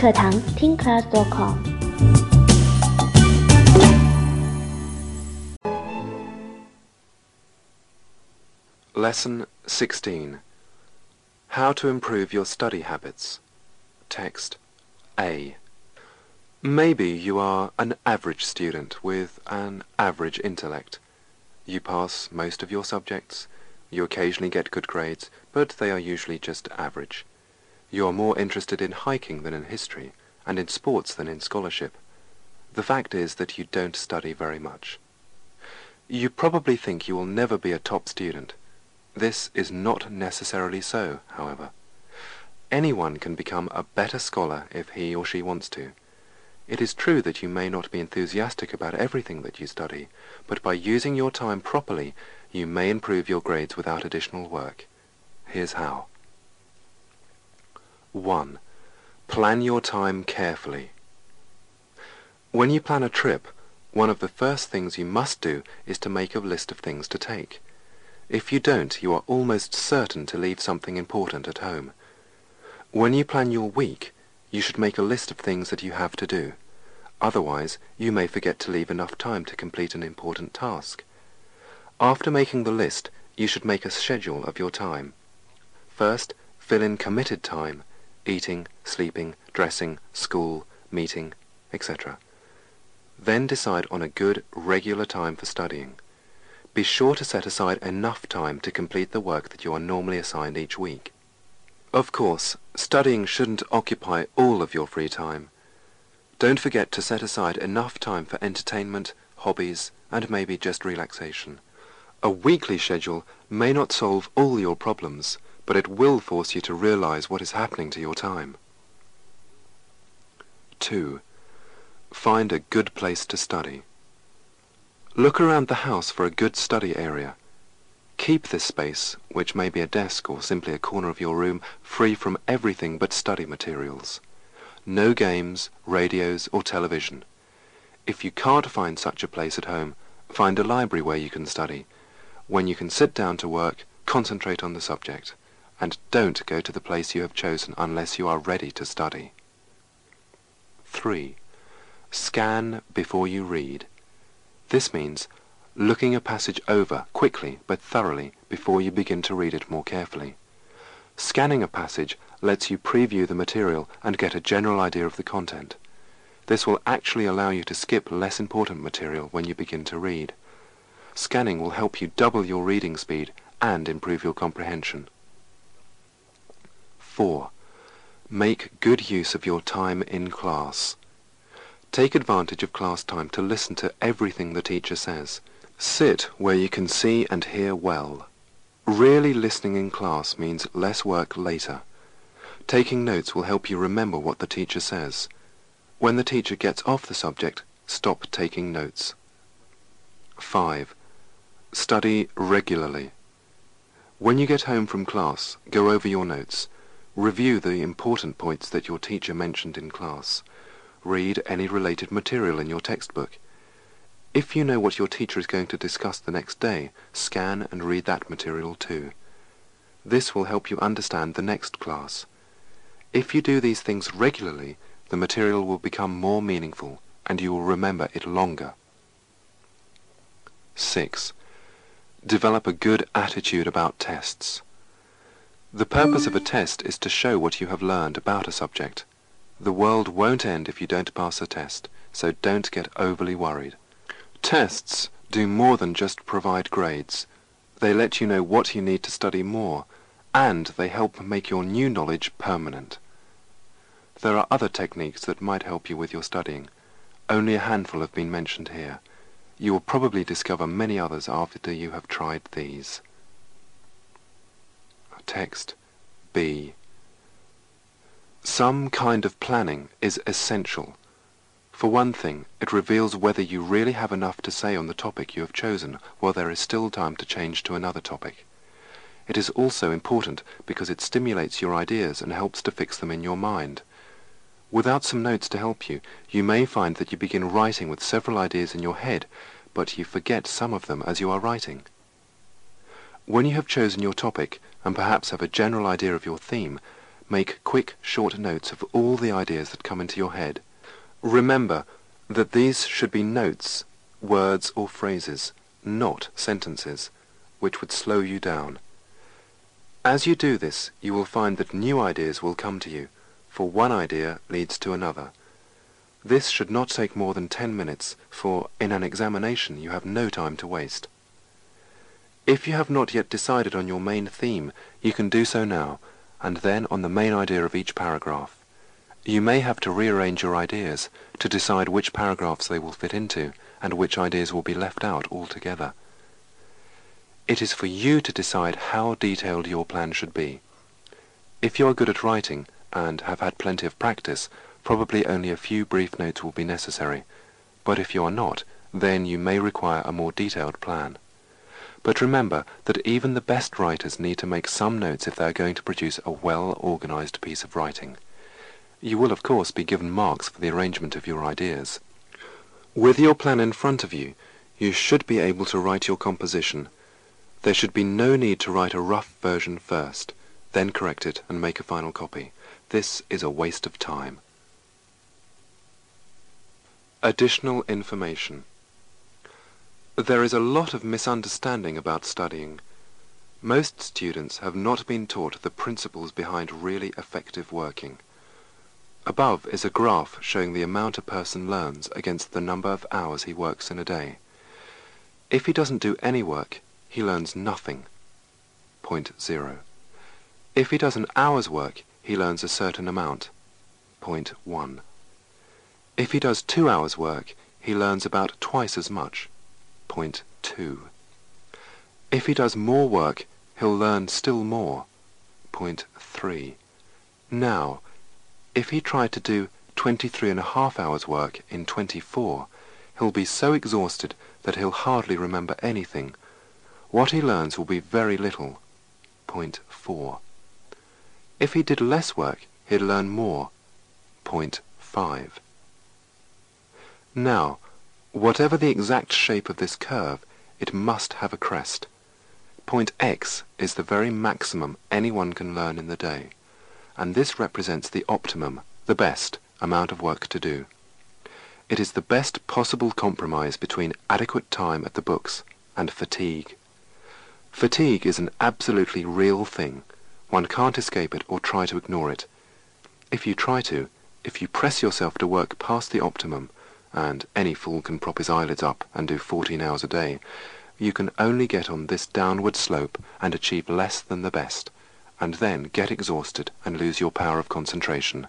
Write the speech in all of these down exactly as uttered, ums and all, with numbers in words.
课堂 听 class dot com。 Lesson sixteen. How to improve your study habits. Text A. Maybe you are an average student with an average intellect. You pass most of your subjects. You occasionally get good grades, but they are usually just average. You are more interested in hiking than in history, and in sports than in scholarship. The fact is that you don't study very much. You probably think you will never be a top student. This is not necessarily so, however. Anyone can become a better scholar if he or she wants to. It is true that you may not be enthusiastic about everything that you study, but by using your time properly, you may improve your grades without additional work. Here's how. one. Plan your time carefully. When you plan a trip, one of the first things you must do is to make a list of things to take. If you don't, you are almost certain to leave something important at home. When you plan your week, you should make a list of things that you have to do. Otherwise, you may forget to leave enough time to complete an important task. After making the list, you should make a schedule of your time. First, fill in committed time, eating, sleeping, dressing, school, meeting, et cetera. Then decide on a good, regular time for studying. Be sure to set aside enough time to complete the work that you are normally assigned each week. Of course, studying shouldn't occupy all of your free time. Don't forget to set aside enough time for entertainment, hobbies, and maybe just relaxation. A weekly schedule may not solve all your problems, but it will force you to realize what is happening to your time. two. Find a good place to study. Look around the house for a good study area. Keep this space, which may be a desk or simply a corner of your room, free from everything but study materials. No games, radios, or television. If you can't find such a place at home, find a library where you can study. When you can sit down to work, concentrate on the subject, and don't go to the place you have chosen unless you are ready to study. three. Scan before you read. This means looking a passage over quickly but thoroughly before you begin to read it more carefully. Scanning a passage lets you preview the material and get a general idea of the content. This will actually allow you to skip less important material when you begin to read. Scanning will help you double your reading speed and improve your comprehension. four. Make good use of your time in class. Take advantage of class time to listen to everything the teacher says. Sit where you can see and hear well. Really listening in class means less work later. Taking notes will help you remember what the teacher says. When the teacher gets off the subject, stop taking notes. five. Study regularly. When you get home from class, go over your notes. Review the important points that your teacher mentioned in class. Read any related material in your textbook. If you know what your teacher is going to discuss the next day, scan and read that material too. This will help you understand the next class. If you do these things regularly, the material will become more meaningful and you will remember it longer. six. Develop a good attitude about tests. The purpose of a test is to show what you have learned about a subject. The world won't end if you don't pass a test, so don't get overly worried. Tests do more than just provide grades. They let you know what you need to study more, and they help make your new knowledge permanent. There are other techniques that might help you with your studying. Only a handful have been mentioned here. You will probably discover many others after you have tried these. Text B. Some kind of planning is essential. For one thing, it reveals whether you really have enough to say on the topic you have chosen, while there is still time to change to another topic. It is also important because it stimulates your ideas and helps to fix them in your mind. Without some notes to help you, you may find that you begin writing with several ideas in your head, but you forget some of them as you are writing. When you have chosen your topic, and perhaps have a general idea of your theme, make quick, short notes of all the ideas that come into your head. Remember that these should be notes, words or phrases, not sentences, which would slow you down. As you do this, you will find that new ideas will come to you, for one idea leads to another. This should not take more than ten minutes, for in an examination you have no time to waste. If you have not yet decided on your main theme, you can do so now, and then on the main idea of each paragraph. You may have to rearrange your ideas to decide which paragraphs they will fit into, and which ideas will be left out altogether. It is for you to decide how detailed your plan should be. If you are good at writing, and have had plenty of practice, probably only a few brief notes will be necessary, but if you are not, then you may require a more detailed plan. But remember that even the best writers need to make some notes if they are going to produce a well-organized piece of writing. You will of course be given marks for the arrangement of your ideas. With your plan in front of you, you should be able to write your composition. There should be no need to write a rough version first, then correct it and make a final copy. This is a waste of time. Additional information. There is a lot of misunderstanding about studying. Most students have not been taught the principles behind really effective working. Above is a graph showing the amount a person learns against the number of hours he works in a day. If he doesn't do any work, he learns nothing, point zero. If he does an hour's work, he learns a certain amount, point one. If he does two hours' work, he learns about twice as much, point two. If he does more work, he'll learn still more, point three. Now, if he tried to do twenty-three and a half hours work in twenty-four, he'll be so exhausted that he'll hardly remember anything. What he learns will be very little, point four. If he did less work, he'd learn more, point five. Now, whatever the exact shape of this curve, it must have a crest. Point X is the very maximum anyone can learn in the day, and this represents the optimum, the best, amount of work to do. It is the best possible compromise between adequate time at the books and fatigue. Fatigue is an absolutely real thing. One can't escape it or try to ignore it. If you try to, if you press yourself to work past the optimum, and any fool can prop his eyelids up and do fourteen hours a day, you can only get on this downward slope and achieve less than the best, and then get exhausted and lose your power of concentration.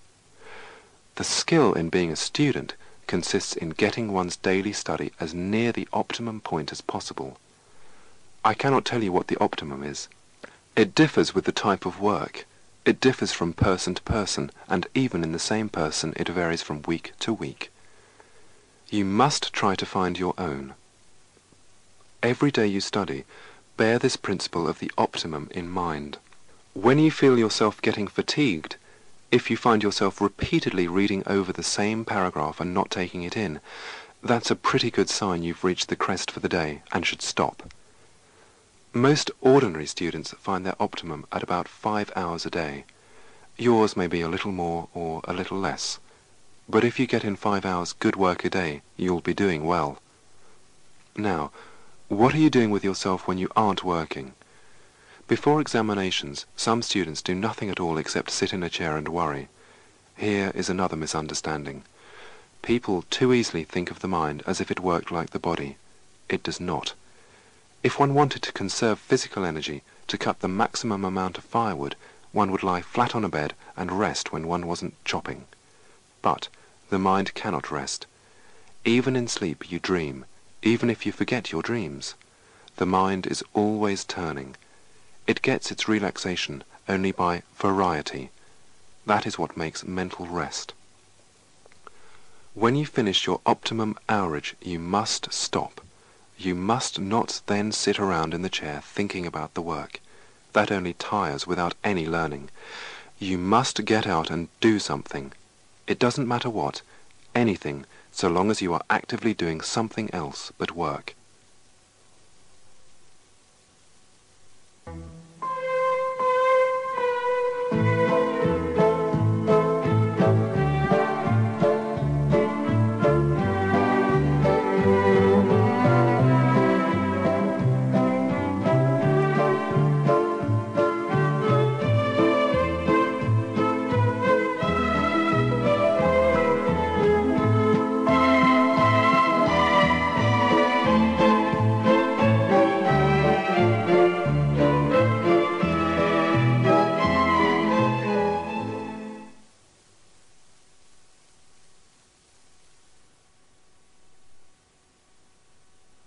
The skill in being a student consists in getting one's daily study as near the optimum point as possible. I cannot tell you what the optimum is. It differs with the type of work. It differs from person to person, and even in the same person it varies from week to week. You must try to find your own. Every day you study, bear this principle of the optimum in mind. When you feel yourself getting fatigued, if you find yourself repeatedly reading over the same paragraph and not taking it in, that's a pretty good sign you've reached the crest for the day and should stop. Most ordinary students find their optimum at about five hours a day. Yours may be a little more or a little less, but if you get in five hours good work a day, you'll be doing well. Now, what are you doing with yourself when you aren't working? Before examinations, some students do nothing at all except sit in a chair and worry. Here is another misunderstanding. People too easily think of the mind as if it worked like the body. It does not. If one wanted to conserve physical energy, to cut the maximum amount of firewood, one would lie flat on a bed and rest when one wasn't chopping. But the mind cannot rest. Even in sleep you dream, even if you forget your dreams. The mind is always turning. It gets its relaxation only by variety. That is what makes mental rest. When you finish your optimum hourage, you must stop. You must not then sit around in the chair thinking about the work. That only tires without any learning. You must get out and do something. It doesn't matter what, anything, so long as you are actively doing something else but work.